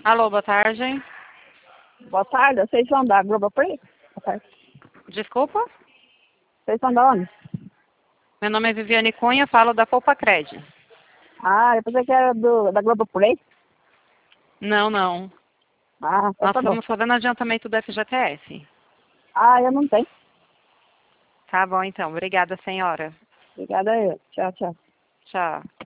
Alô, boa tarde. Boa tarde, vocês são da Globoplay? Boa tarde. Desculpa? Vocês são da onde? Meu nome é Viviane Cunha, falo da Copacred. Ah, eu pensei que era da Globoplay. Não, não. Ah, então Nós tá bom. estamos fazendo adiantamento do FGTS. Ah, eu não tenho. Tá bom, então. Obrigada, senhora. Obrigada aí. Tchau, tchau. Tchau.